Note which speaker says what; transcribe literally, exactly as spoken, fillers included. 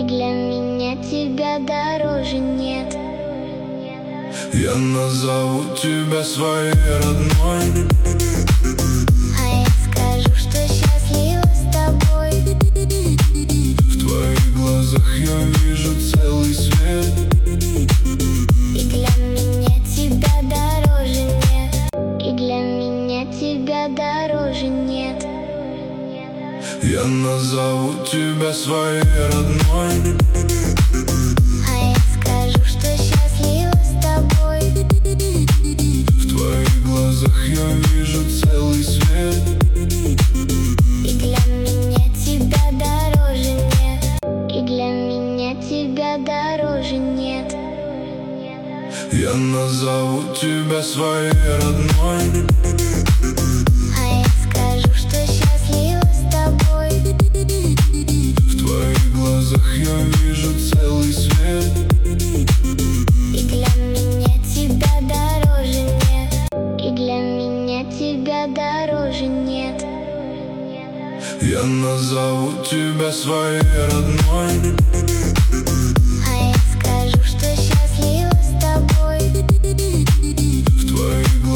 Speaker 1: для меня тебя дороже нет.
Speaker 2: Я назову тебя своей родной,
Speaker 1: а я скажу, что счастлива с тобой.
Speaker 2: В твоих глазах я вижу целый свет,
Speaker 1: и для меня тебя дороже нет. И для меня тебя дороже нет.
Speaker 2: Я назову тебя своей родной,
Speaker 1: а я скажу, что счастлива с тобой.
Speaker 2: в твоих глазах я вижу целый свет,
Speaker 1: и для меня тебя дороже нет. И для меня тебя дороже нет.
Speaker 2: Я назову тебя своей родной,
Speaker 1: а я скажу, что счастлива с тобой.
Speaker 2: в твоих глазах я вижу целый свет,
Speaker 1: и для меня тебя дороже нет. И для меня тебя дороже нет.
Speaker 2: Я назову тебя своей родной.